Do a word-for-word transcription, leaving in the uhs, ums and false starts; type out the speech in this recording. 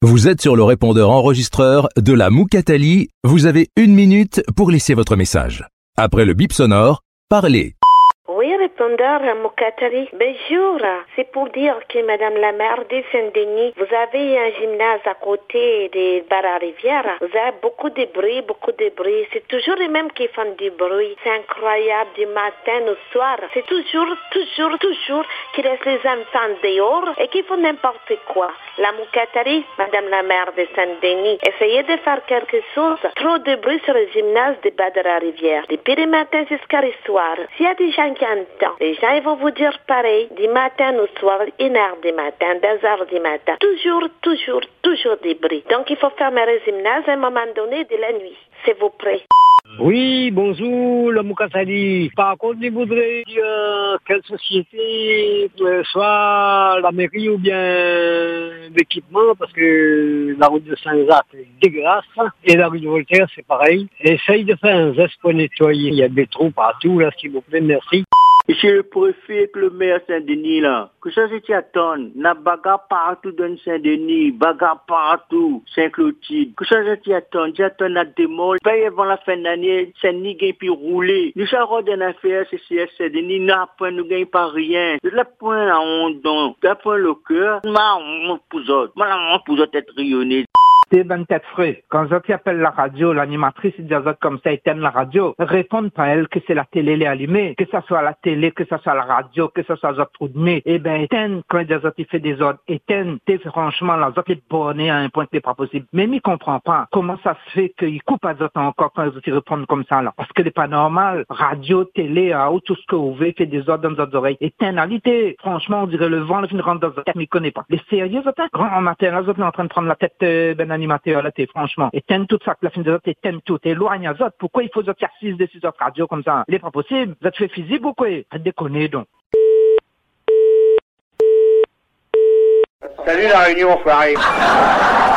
Vous êtes sur le répondeur enregistreur de la Moukatali. Vous avez une minute pour laisser votre message. Après le bip sonore, parlez. Oui, répondeur à Moukatali. Bonjour. C'est pour dire que Madame la maire de Saint-Denis, vous avez un gymnase à côté des bars à rivière. Vous avez beaucoup de bruit, beaucoup de bruit. C'est toujours les mêmes qui font du bruit. C'est incroyable du matin au soir. C'est toujours, toujours, toujours qui laissent les enfants dehors et qui font n'importe quoi. La Moukatali, Madame la maire de Saint-Denis, essayez de faire quelque chose. Trop de bruit sur le gymnase des bars de la rivière. Depuis le matin jusqu'à le soir. S'il y a des gens qui entendent, les gens ils vont vous dire pareil. Du matin au soir, une heure du matin, deux heures du matin. Toujours, toujours, toujours des bruits. Donc il faut fermer le gymnase à un moment donné de la nuit. S'il vous plaît. Oui, bonjour, la Moukatali. Par contre, je voudrais dire euh, quelle société, euh, soit la mairie ou bien l'équipement, parce que la route de Saint-Jacques est dégueulasse, et la rue de Voltaire, c'est pareil. Essaye de faire un geste pour nettoyer. Il y a des trous partout, là, s'il vous plaît, merci. Monsieur le préfet, le maire Saint-Denis, là, que ça c'est t'attend, n'a bagarre partout dans Saint-Denis, bagarre partout, Saint-Clotilde, que ça c'est t'attend, t'attend la démol, paye avant la fin d'année, Saint-Denis gagne puis rouler. Nous savons d'une affaire, c'est C S Saint-Denis, n'a pas, nous gagne pas rien. De la point la honte, donc, de la point le cœur, ma honte pour autres, ma honte pour autres être rayonné. C'est vingt-quatre frais. Quand je appelle la radio, l'animatrice dit comme ça, éteint la radio. Répondent pas elle que c'est la télé les allumée, que ça soit la télé, que ça soit la radio, que ça soit les autres de mai. Eh ben, éteint quand des autres fait des ordres. Éteint, t'es franchement, les autres est borné à un point qui n'est pas possible. Mais m'y comprend pas. Comment ça se fait qu'ils coupent à autres encore quand les autres répondent comme ça, là? Parce que c'est pas normal. Radio, télé, ou tout ce que vous voulez, fait des ordres dans vos oreilles. Éteint,alité. Franchement, on dirait le vent, le fin de rentrer dans votre tête, m'y connaît pas. Les sérieux, autres, grand matin, les autres sont en train de prendre la tête, euh, ben, animateur, là, t'es franchement. Éteins tout ça, que la fin de l'autre, éteins tout, éloigne à autres. Pourquoi il faut autres faire six de six autres radios comme ça? Il est pas possible. Vous êtes fait physique ou quoi? Déconnez donc. Salut la réunion, enfoiré.